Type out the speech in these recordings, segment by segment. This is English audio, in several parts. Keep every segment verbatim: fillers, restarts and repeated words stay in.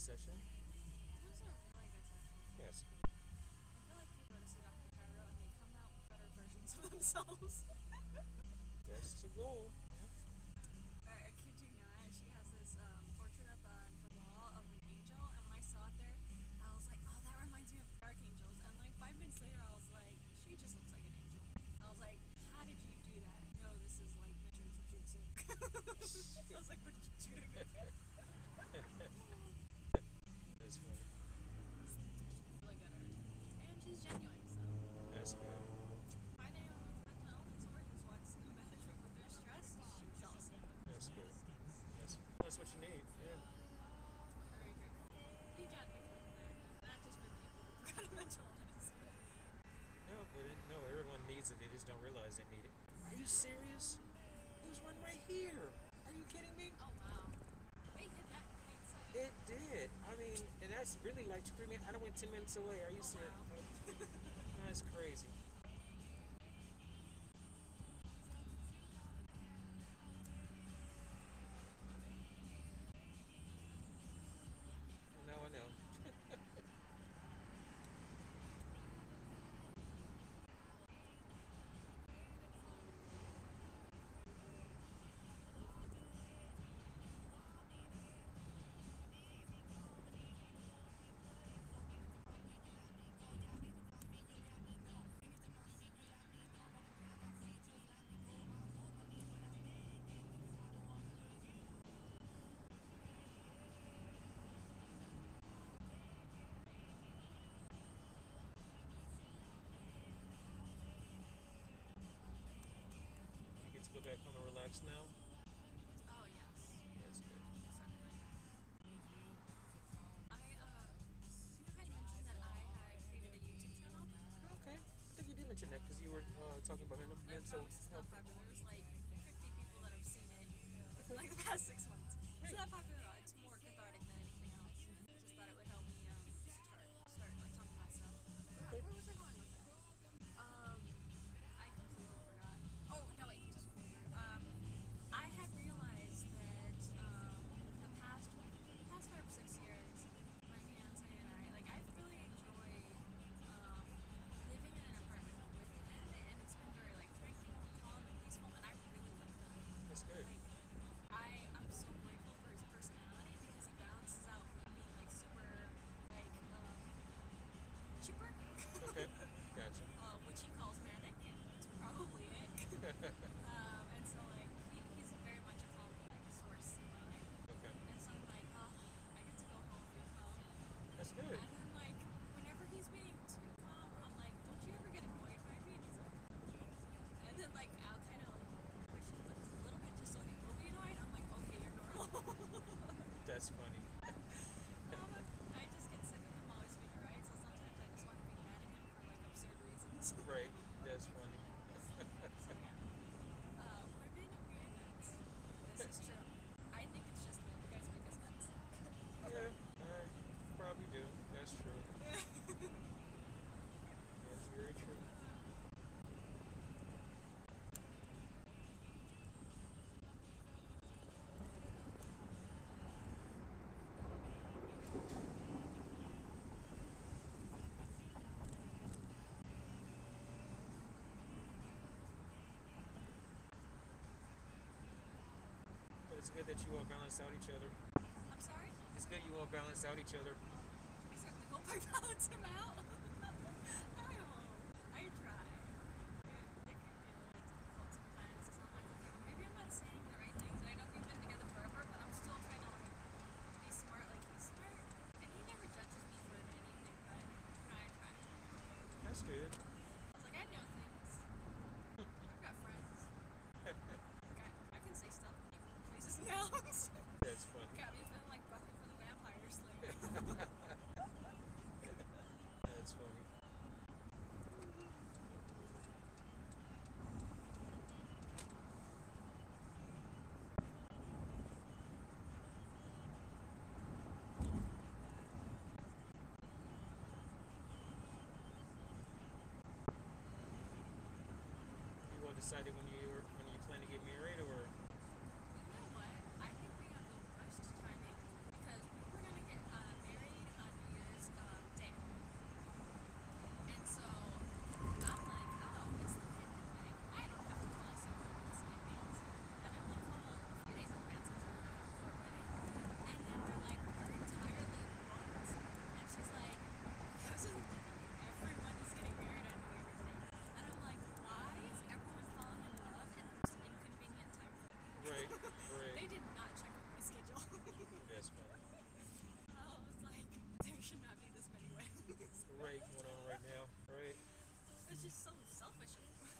session. It was a really good session. Yes. I feel like people go to Seductive Pyro and they come out better versions of themselves. That's the goal. I, I kid you not, she has this um, portrait up on her wall of an angel, and when I saw it there, I was like, oh, that reminds me of the Dark Angels. And like five minutes later, I was like, she just looks like an angel. I was like, how did you do that? No, this is like Mitchell Jujutsu. I was like, what did you do? That's funny. Really good at her. And she's genuine, so. That's good. My name with mental illness or just wants management with their stress, she's awesome. That's good. That's, that's what you need. Yeah. Very grateful. Huge advocate for that. Not just for people who've got a mental illness. No, but it, no, everyone needs it. They just don't realize they need it. Are you serious? There's one right here. Are you kidding me? Oh, wow. They hit that in plain sight. It did. I mean, and that's really like three minutes. I done went ten minutes away. Are you Oh, serious? wow. That's crazy. Now I know. You get to go back home and relax now. Oh, yes. That's good. Definitely. I, uh, you had mentioned that I had created a YouTube channel. Okay. I think you did mention that because you were uh, talking about mental I mental promise it's not health. popular. There's like fifty people that have seen it in like the past six months. It's not popular at all. It's more cathartic than anything else. Just thought it would help me um, start, start like talking about stuff. Okay. Where was I going with that? Um, I completely forgot. Oh, no, wait. Um, I had realized that um, the past the past five or six years, my fiance and I, like, I've really enjoyed um, living in an apartment with him, and it's been very like tranquil and calm and peaceful, and I really like that. That's good. Like, I I'm so grateful for his personality because he balances out me being like super like um, chipper. Okay. Gotcha. uh, which he calls manic, and it's probably it. um, and so like he, he's very much a calm like source in my life. Okay. And so I'm like, oh, I get to go home feel calm. That's good. And then like whenever he's being too calm, I'm like, don't you ever get annoyed by me? And he's like, and then like I'll kind of like push him just a little bit just so he will be annoyed. I'm like, okay, you're normal. That's funny. um, I just get sick of him always being right. So sometimes I just want to be mad at him for like absurd reasons. Right. That's funny. So yeah. Uh, we're being weird nuts. This is true. I think it's just that you guys make us nuts. Yeah. I probably do. That's true. That's very true. But it's good that you all balance out each other. I'm sorry? It's good you all balance out each other. I certainly hope I balance him out. I hope. I try. It, it can be a little difficult sometimes. So I'm like, okay, well, maybe I'm not saying the right things. And I know we've been together forever, but I'm still trying to like be smart. Like he's smart, and he never judges me for anything. But you know, I try. That's good. I was like, I know things. I've got friends. Like, I, I can say stuff in different places now. That's funny. Got me feeling like Buffy for the Vampire Slayer. That's funny. You all decided when you were when you plan to get married, or You know what? I think we have the worst timing because we were gonna get uh, just so selfish.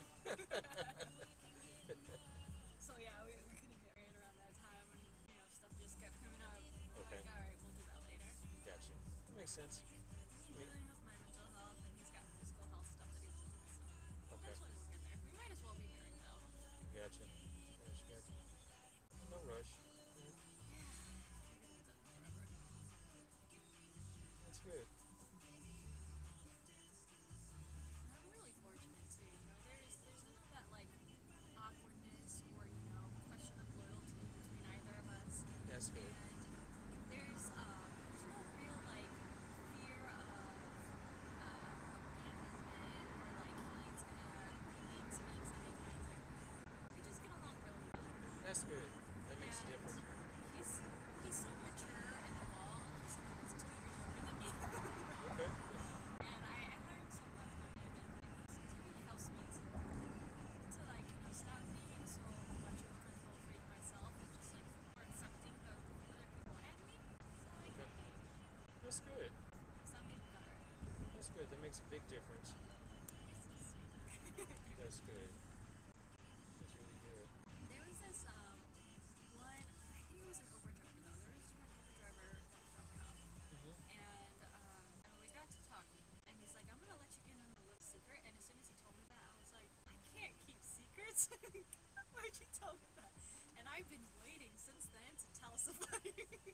So yeah, we, we couldn't get married around that time, and you know stuff just kept coming up. We're Okay. like, all right, we'll do that later. Gotcha. That makes sense. He's I mean, dealing with my mental health, and he's got physical health stuff that he's doing. So okay. eventually we'll get there. We might as well be married though. Gotcha. Gotcha. Gotcha. No rush. Mhm. Yeah, we'll get it done. Whatever. That's good. And I'm really fortunate too. You know, there's there's none of that like awkwardness or you know question of loyalty between either of us. That's good. And there's um there's no real like fear of uh, abandonment or like he's gonna leave me someday kind of thing. We just get along really well. That's good. That makes a And difference. he's he's so mature and evolved. He's, he's two years younger than me. Okay. And I, I learned so much from him, and, and he really helps me to, to like, you know, stop being so much of a control freak myself and just like more accepting of other people and me. So like, Okay. That's good. stop being better. That's good. That makes a big difference. That's good. That's really good. There was this um one, I think it was an Uber driver though. There was one Uber driver that was dropping off, Mm-hmm. and um and we got to talking, and he's like, I'm gonna let you in on a little secret. And as soon as he told me that, I was like, I can't keep secrets. Why'd you tell me that? And I've been waiting since then to tell somebody.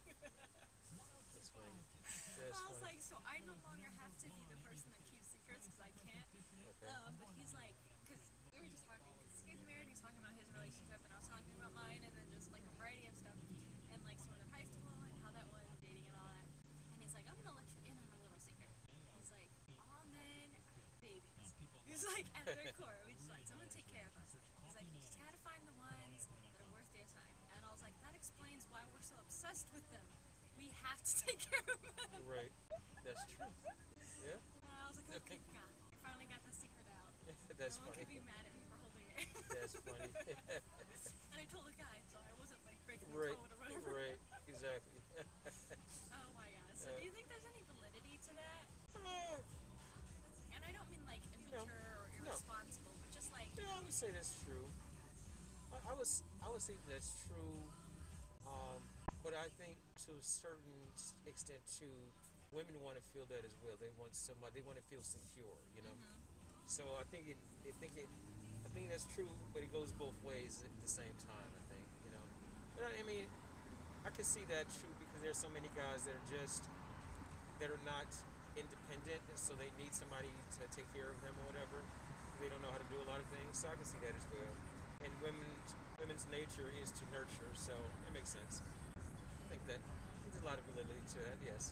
That's funny. That's I was funny. like, so I no longer have to be the person that keeps secrets because I can't. Okay. Um, but he's like, because we were just talking, because he's married, he's talking about his relationship, and I was talking about mine, and then just like a variety of stuff, and like sort of high school and how that was, dating and all that. And he's like, I'm gonna let you in on a little secret. He's like, all men are babies. He's like, at their core, we just like someone take care of us. He's like, you just gotta find the ones that are worth their time. And I was like, that explains why we're so obsessed with them. We have to take care of them. Right. That's true. Yeah. And I was like, okay, God, we finally got the secret out. That's No one funny. could be mad at me for holding it. That's funny. And I told the guy, so I wasn't like breaking the Right. code or whatever. Right. Exactly. Oh my God. So Uh, do you think there's any validity to that? Uh, And I don't mean like No. immature or No. irresponsible, but just like, Yeah, I would say that's true. I, I was I would say that's true. Um, but I think to a certain s- extent too, women want to feel that as well. They want somebody. They want to feel secure. You know. mhm. So I think it. I think it. I think that's true, but it goes both ways at the same time. I think. You know. But I, I mean, I can see that true because there's so many guys that are just that are not independent, and so they need somebody to take care of them or whatever. They don't know how to do a lot of things, so I can see that as well. And women's women's nature is to nurture, so it makes sense. I think that there's a lot of validity to that. Yes.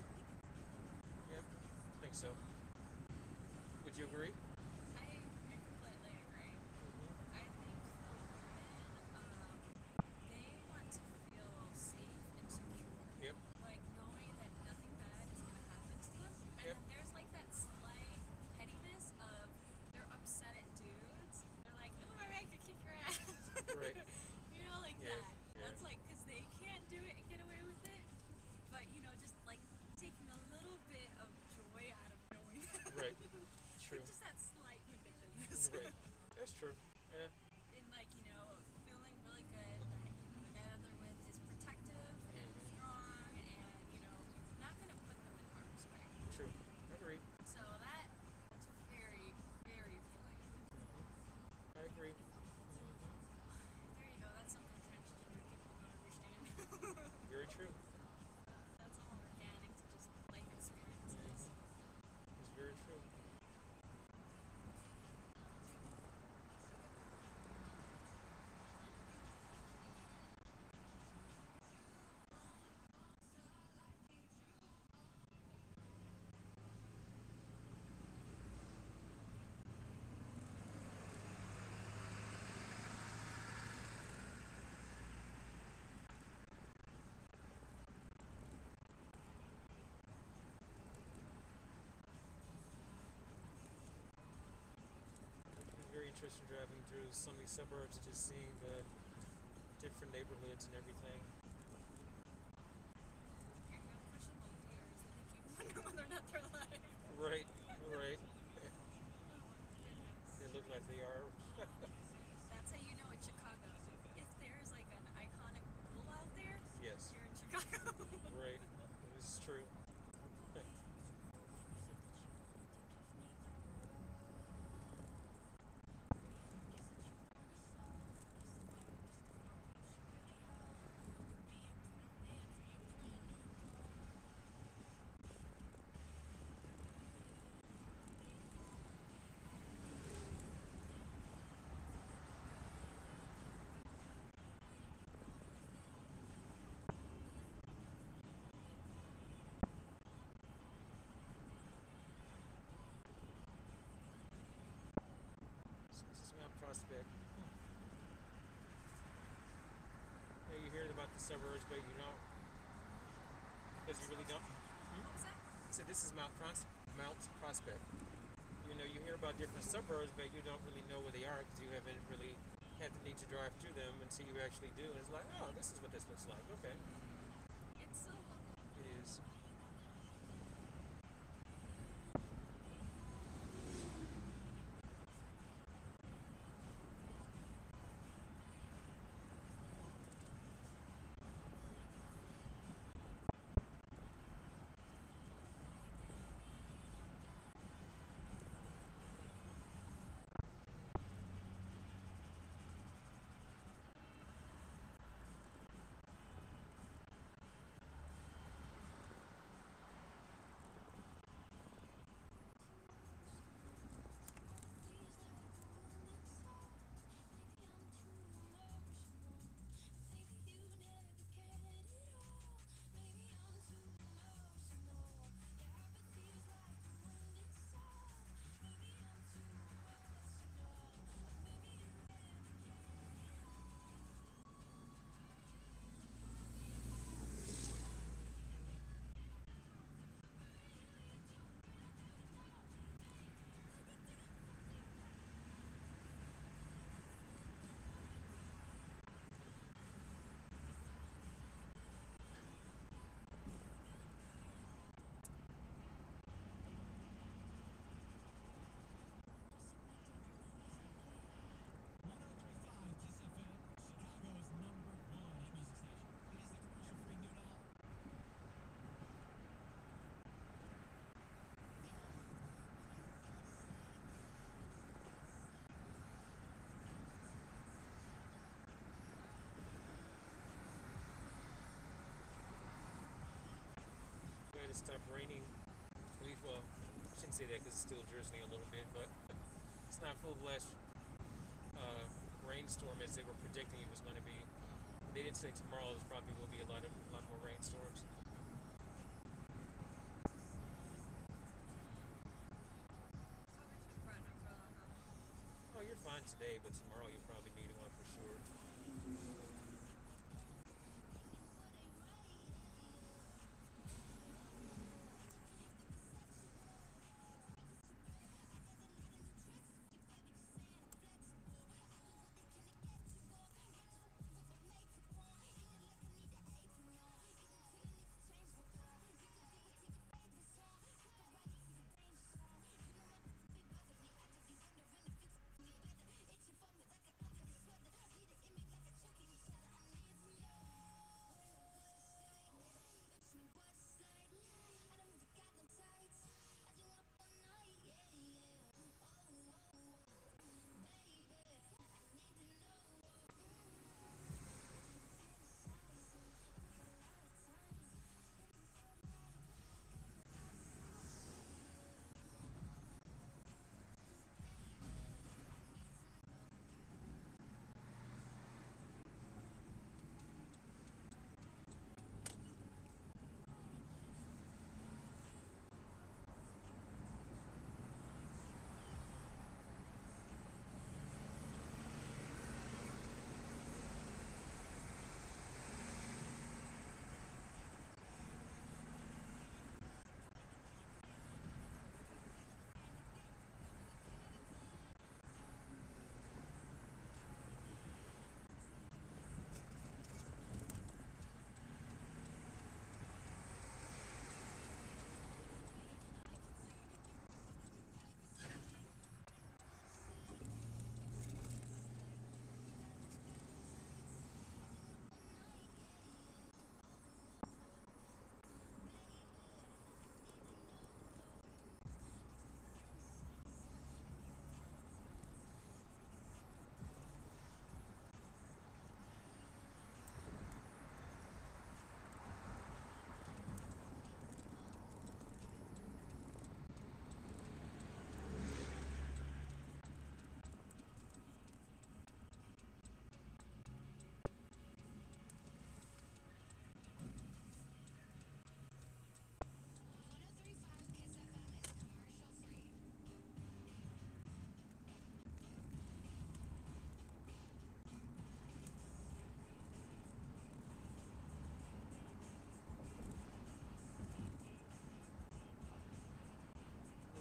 Yeah, I think so. Would you agree? I, I completely agree. Mm-hmm. I think for women, um, they want to feel safe and secure. Yep. Like knowing that nothing bad is going to happen to them. And Yep. then there's like that slight pettiness of they're upset at dudes. They're like, oh, I could kick your ass. Right. You know, like Yeah, that. yeah. That's like, because they can't do it and get away with it. But, you know, just like taking a little bit of joy out of knowing that. Right. True. Just that slight vindictiveness. Right. That's true. Yeah. And like, you know, feeling really good that the guy that they're with is protective and Mhm. strong and, you know, not going to put them in harm's way. True. I agree. So that, that's very, very appealing. Mm-hmm. I agree. Mm-hmm. There you go. That's something potentially that people don't understand. Very true. That's all organic to just life experiences. It's very true. Very interesting driving through some of these suburbs, just seeing the different neighborhoods and everything. Okay, we have questionable viewers that make you wonder whether or not they're alive. Right, right. Oh my goodness. the suburbs, but you don't, because you really don't. Hmm? What was that? I said this is Mount Pros- Mount Prospect. You know, you hear about different suburbs, but you don't really know where they are because you haven't really had the need to drive through them until you actually do. And it's like, oh, this is what this looks like. Okay, It's so lovely. it is. Going to stop raining. We've, well, I shouldn't say that because it's still drizzling a little bit, but it's not full blast uh, rainstorm as they were predicting it was going to be. They did say tomorrow there probably will be a lot of a lot more rainstorms. So we took front umbrella, huh? Oh, you're fine today, but tomorrow you'll probably need one for sure.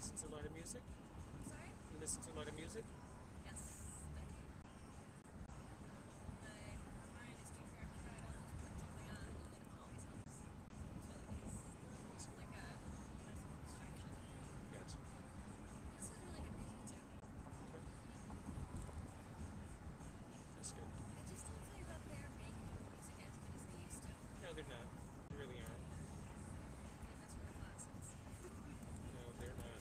listen to a lot of music? Sorry? You listen to a lot of music? Yes, I do. My mind is too sharp to try to put something on, and it always helps. It's really nice. Like a nice little distraction. Gotcha. This is really good music too. Okay. That's good. I just don't feel that they're making music as good as they used to. No, they're not. They really aren't. I miss her classics. No, they're not.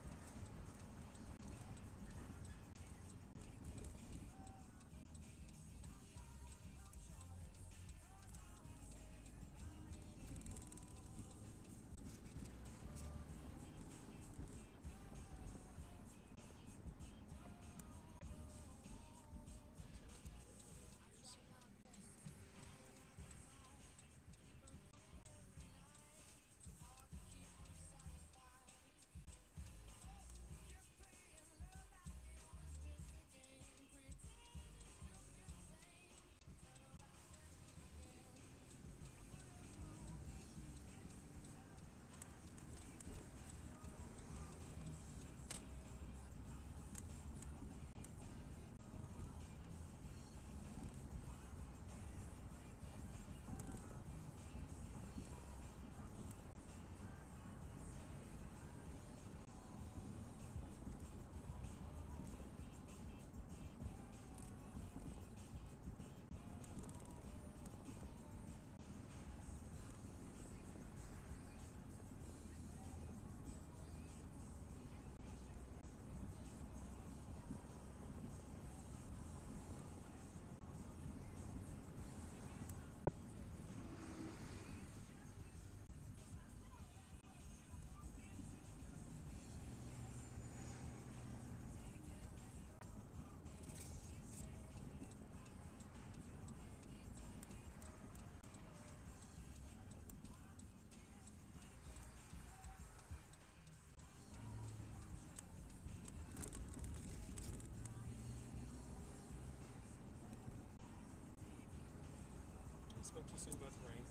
I spoke too soon about the rain.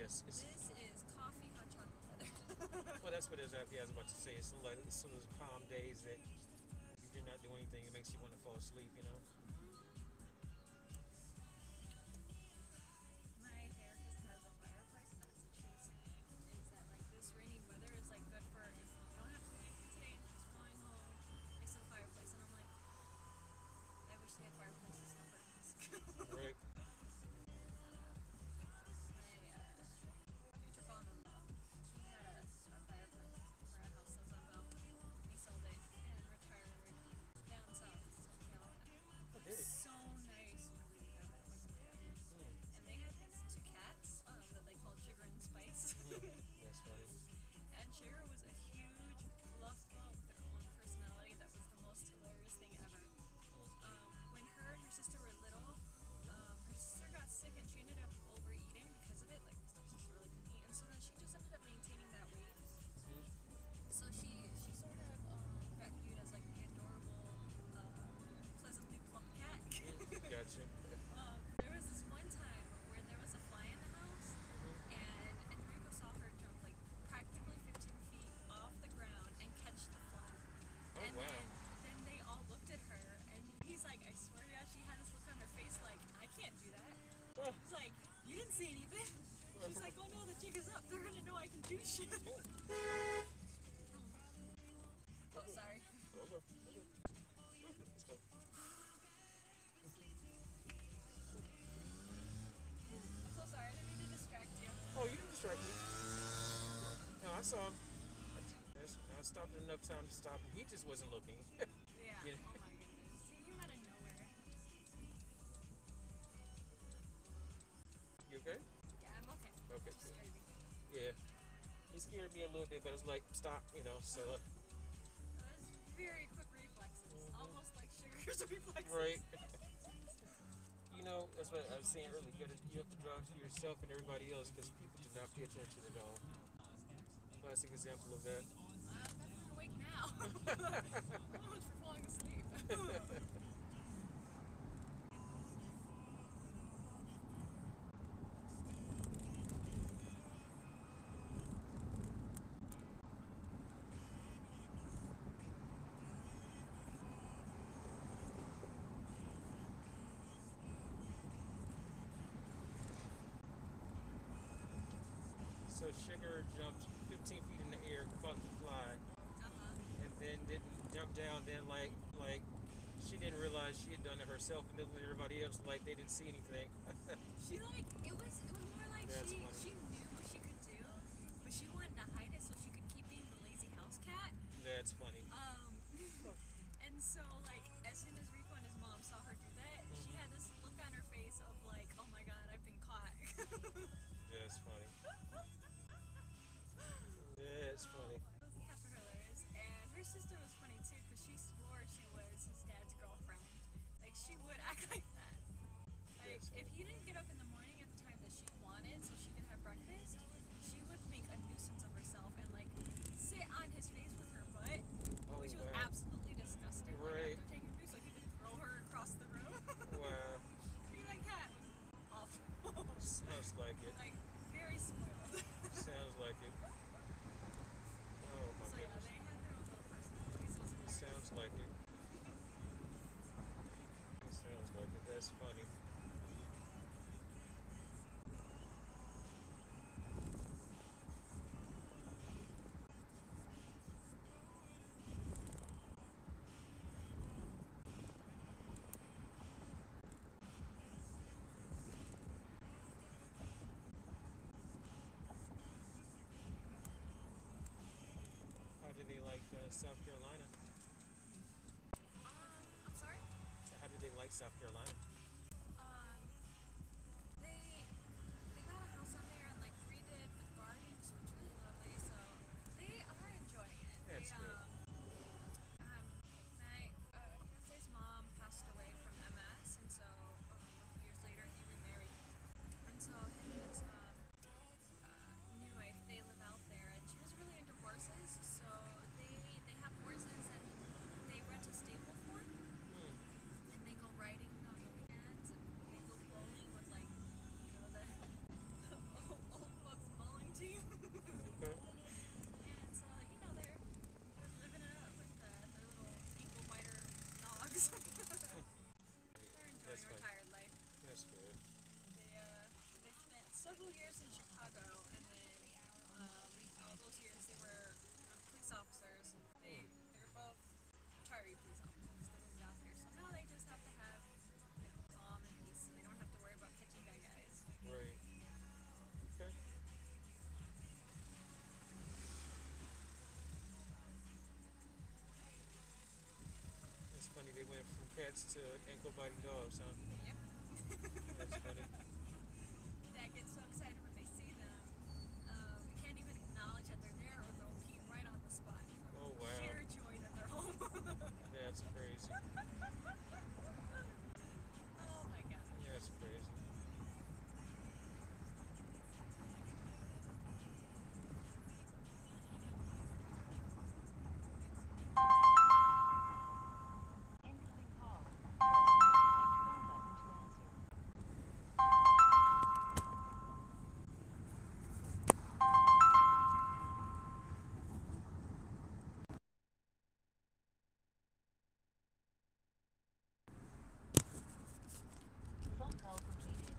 it's, it's This is coffee hot chocolate weather. well, that's what it is. Yeah, I was about to say. It's like it's those calm days that if you're not doing anything, it makes you want to fall asleep. You know. My therapist has a fireplace, and that's what she was saying. Is that like this rainy weather is like good for if you don't have to do anything today and just flying home next to the fireplace. And I'm like, I wish they had fireplaces in apartments. Right. My uh, future father-in-law, he had a, a fireplace for a house that was on Bell. He sold it and retired down south to Southern California. I It did was it. so nice when we lived there. It was fabulous. Mm. And they had these two cats um, that they called Sugar and Spice. Mhm. That's funny. And Sugar was a huge fluff ball with her own personality that was the most hilarious thing ever. Um, when her and her sister were little, um, her sister got sick and she ended up overeating because of it. Like, the stuff she really couldn't eat. And so then she just ended up maintaining that weight. Mm. So she she sort of um, got viewed as like the adorable, uh, pleasantly plump cat. Mm. Gotcha. um, there was this one time where there was a fly in the house, Mhm. and Enrico saw her jump like practically fifteen feet off the ground and catch the fly. Oh And wow. then then they all looked at her, and he's like, I swear to God, she had this look on her face like, I can't do that. Oh. He's like, you didn't see anything. She's like, oh no, the jig is up. They're gonna know I can do shit. Oh, sorry. Okay. Okay. Let's go. I'm so sorry. I didn't mean to distract you. Oh, you didn't distract me. No, I saw him. I, that's- I stopped enough time to stop him. He just wasn't looking. Yeah. Yeah. Oh my goodness. See, you out of nowhere. You okay? Yeah, I'm okay. Okay. Just scared me. Yeah. He scared me a little bit, but it's like stop, you know. So uh, That was very quick reflexes. Mhm. Almost like Sugar's reflexes. right. You know, that's what I was saying earlier. You, gotta, you have to draw to yourself and everybody else because people do not pay attention at all. Classic example of that. I'm better awake now. So much for falling asleep. So Sugar jumped fifteen feet in the air, caught the fly, Uh-huh. and then didn't jump down. Then like like she didn't realize she had done it herself, and then everybody else like they didn't see anything. She like it was it was more like That's she funny. she knew what she could do, but she wanted to hide it so she could keep being the lazy house cat. That's funny. Um, and so like as soon as Rico and his mom saw her do that, she had this look on her face of like, oh my god, I've been caught. That's funny. That's funny. Those cats are hilarious. And her sister was funny too because she swore she was his dad's girlfriend. Like she would act like that. Like That's if funny. he didn't get up in the morning at the time that she wanted so she could have breakfast, she would make a nuisance of herself and like sit on his face with her butt, Oh which was wow. absolutely disgusting. Right. Like after taking food so he could throw her across the room. Wow. Be like that. Awful. Sounds like it. Like very spoiled. Sounds like it. Oh my So yeah, goodness. they had their own little personalities. It was hilarious. Sounds like it. It sounds like it. That's funny. How did they like uh, South Carolina? Um, I'm sorry. How did they like South Carolina? Um, they they got a house on there and like redid the gardens, which was really lovely. So they are enjoying it. That's they, good. um, um, my uh, fiance's mom passed away from M S, and so um, a few years later he remarried. And so him and his um, uh, new wife, they live out there, and she was really into horses. So they they have horses, and they rent a stable for, Hmm. and they go riding on the cats to ankle biting dogs, huh? Yep. That's funny. That gets so excited when they see them. Um, can't even acknowledge that they're there, or they'll pee right on the spot from Oh wow, sheer joy that they're home. that's crazy. Oh my gosh. That's crazy. Incoming call. Press the extra button to answer. Phone call completed.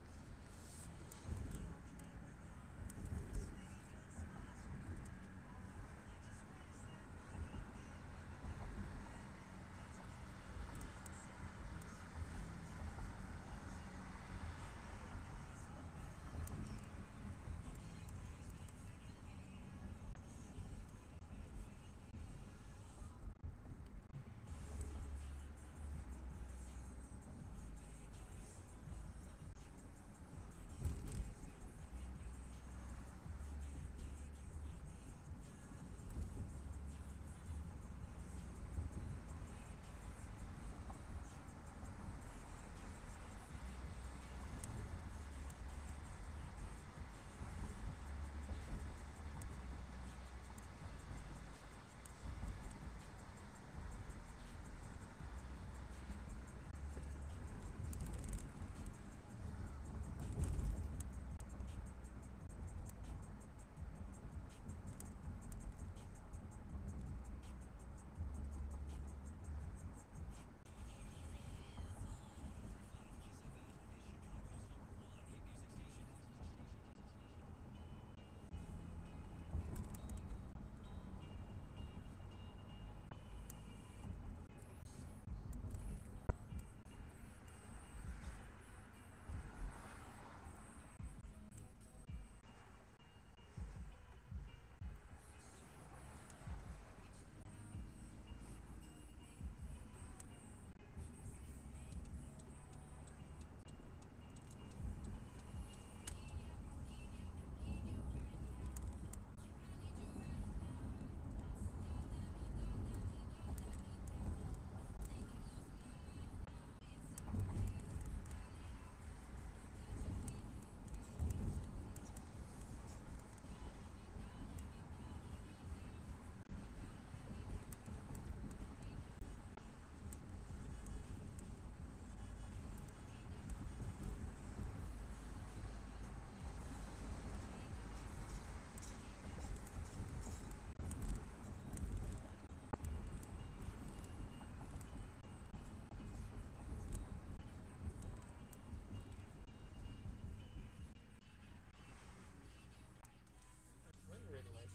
Run the red light.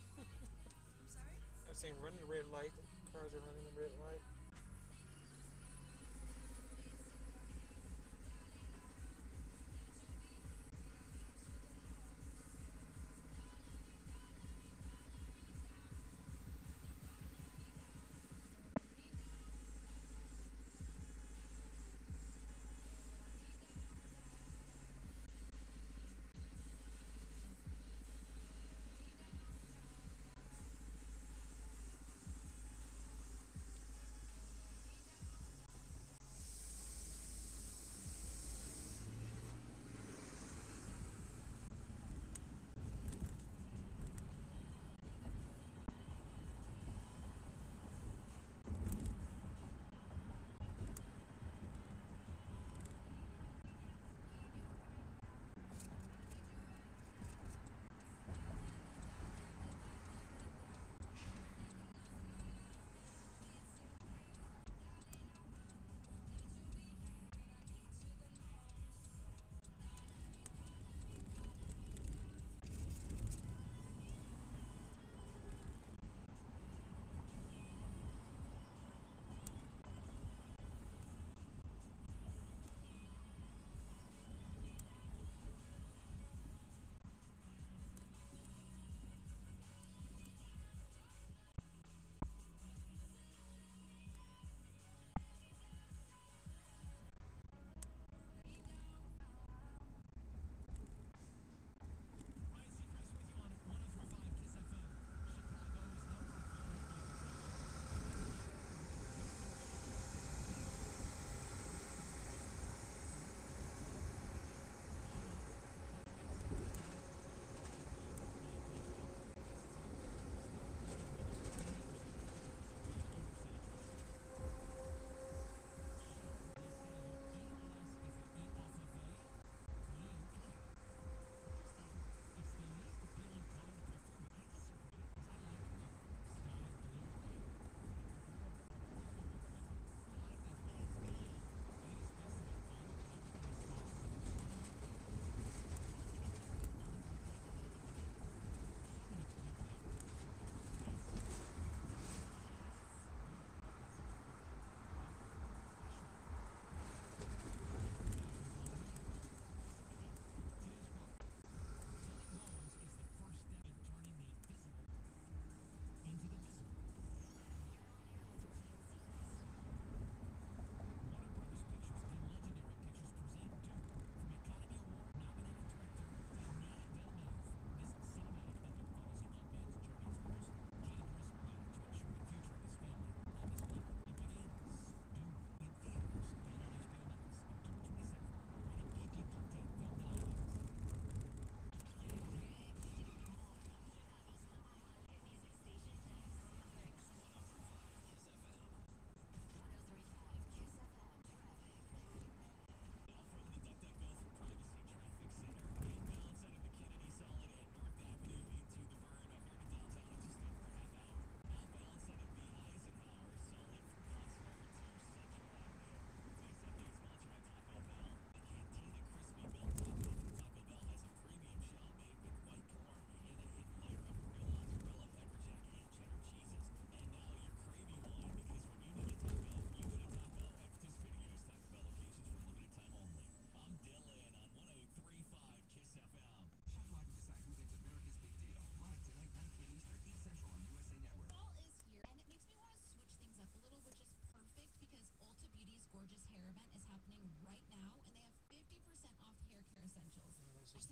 I'm sorry? I'm saying run the red light. Cars are running the red light.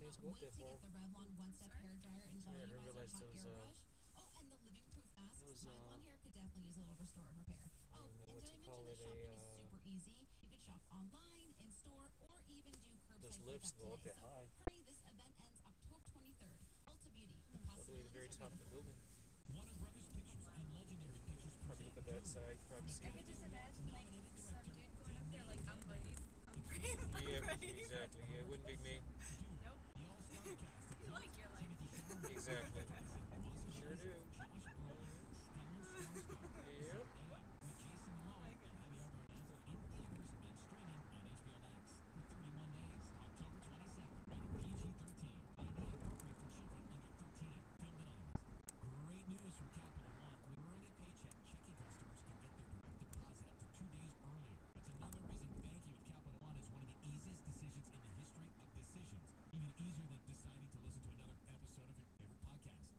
supposed to go up that far. The Revlon One Step Hair Dryer and Sorry, I Volumizer didn't realize Hot those, Air uh, Brush. Oh, and the Living Proof Masks. those, My uh, blonde hair could definitely use a little restore and repair. I Oh, don't know and what did you I call mention it, that a, shopping is uh, super easy? You can shop online, in store, or even do those curbside lips pickup go up today. that So high. hurry, this event ends October twenty-third. Ulta Beauty, the All the way to the very possibilities top are of the building. Warner Brothers Pictures and Legendary Pictures Probably look at that side, you probably see I it. could just imagine like some dude going up there like I'm brave. I'm brave. I'm Yeah, brave. exactly. Yeah, it wouldn't be me. Nope. You like your life. Exactly. Sure do. Yep. Great news from Capital One. With early paycheck, checking customers can get their direct deposit up to two days earlier. That's another reason banking with Capital One is one of the easiest decisions in the history of decisions. Even easier than deciding to listen to another episode of your favorite podcast.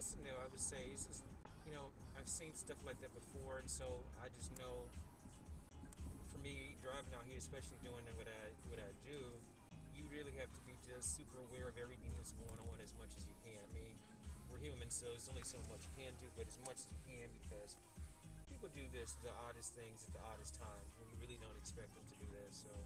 yes and no. I would say it's just, you know, I've seen stuff like that before, and so I just know for me driving out here, especially doing what I what I do, you really have to be just super aware of everything that's going on as much as you can. I mean, we're human, so there's only so much you can do, but as much as you can because people do this the oddest things at the oddest times when you really don't expect them to do this. So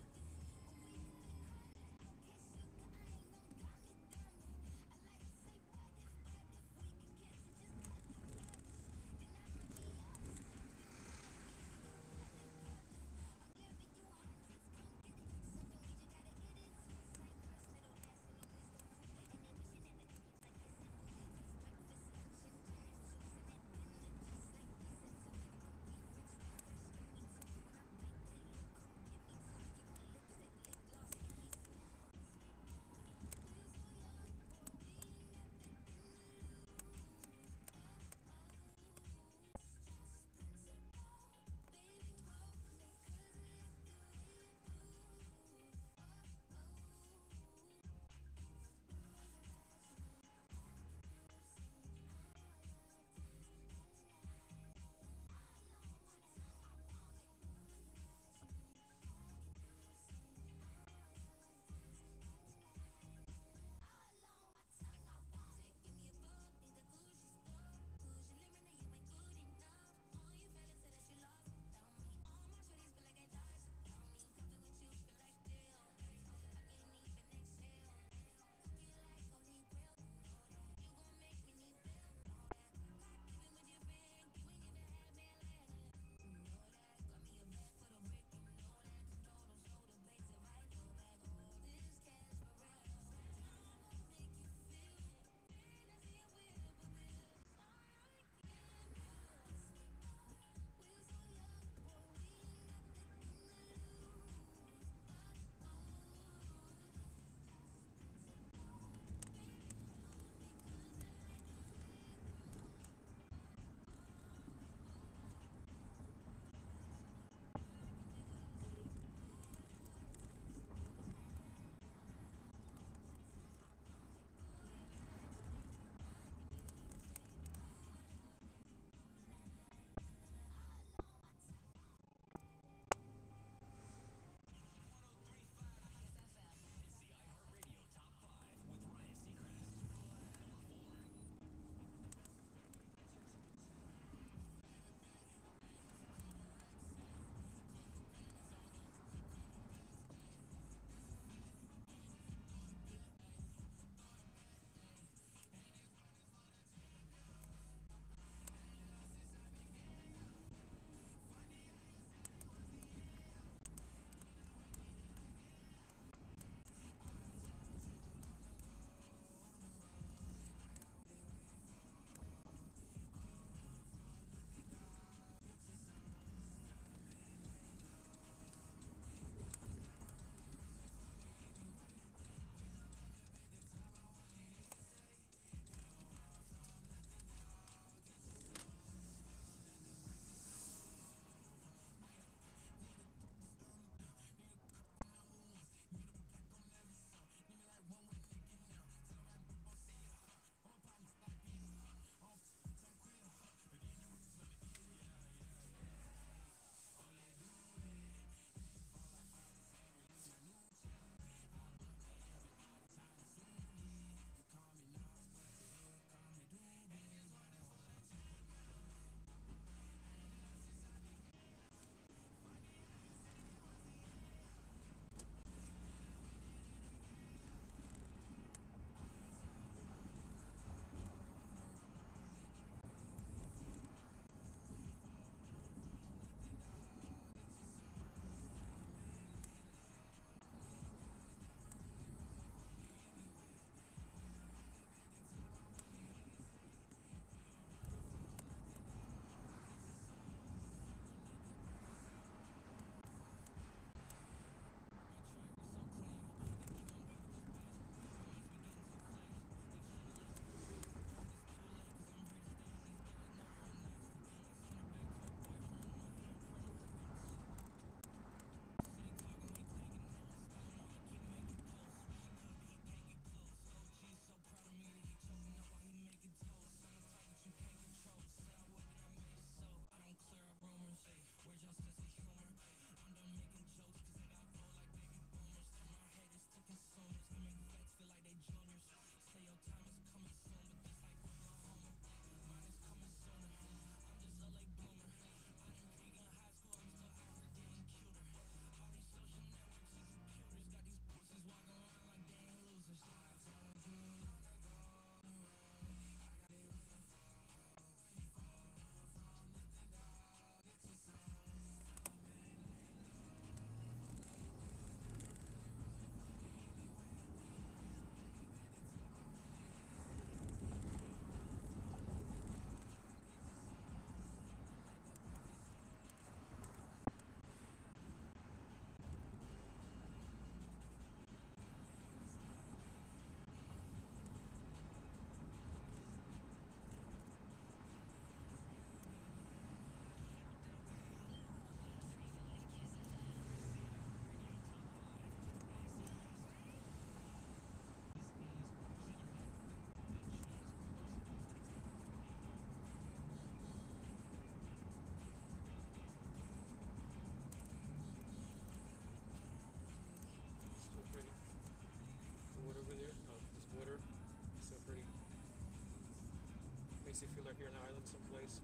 makes you feel like you're an island someplace?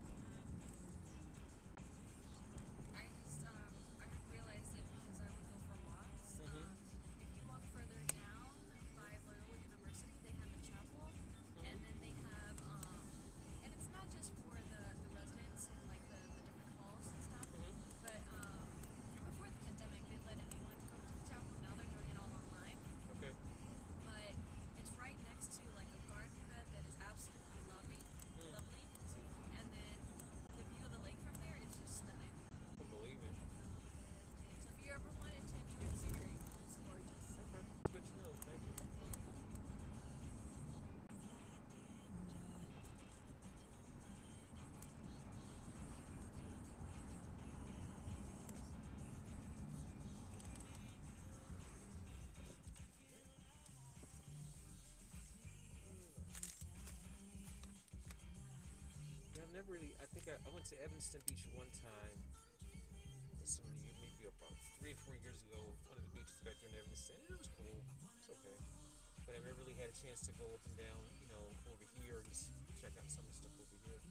I just um I realized it because I would go for walks. Mhm. Um, if you walk further down by Loyola University, they have a chapel, and then they have um, and it's not just for the the residents and like the the different halls and stuff, Mhm. but um, before the pandemic, they let anyone come to the chapel. Now they're doing it all online, Okay. but it's right next to like a garden bed that is absolutely lovely, Mm. lovely, and then the view of the lake from there is just stunning. I believe it. So if you ever wanted to enjoy the scenery, it's gorgeous. Okay. Good to know. Thank you. Yeah, I've never really. I think I, I went to Evanston Beach one time. Some maybe about three or four years ago. One of the beaches back there in Evanston. It was cool. It's okay. But I never really had a chance to go up and down, you know, over here and just check out some of the stuff over here.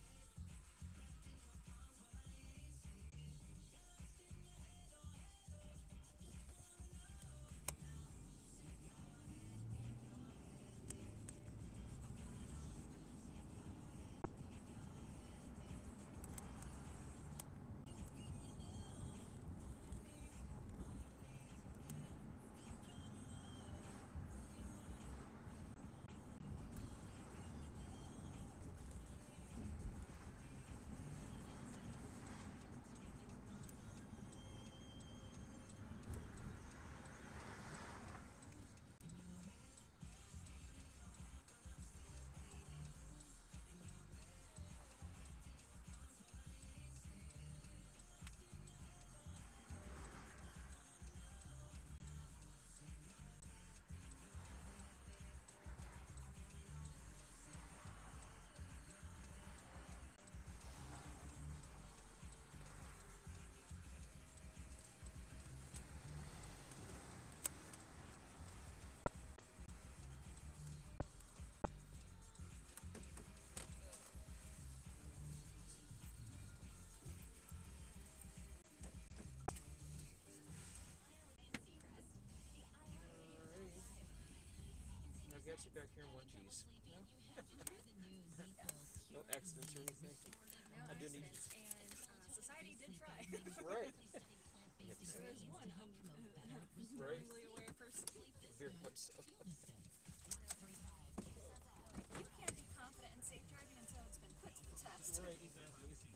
Alright. I got you back here in one piece. No, no accidents or anything. No I do need. accidents, and uh, society did try. Right. There was one um, Right. normally aware person. Very much so. You can't be confident in safe driving until it's been put to the test. Right. Exactly.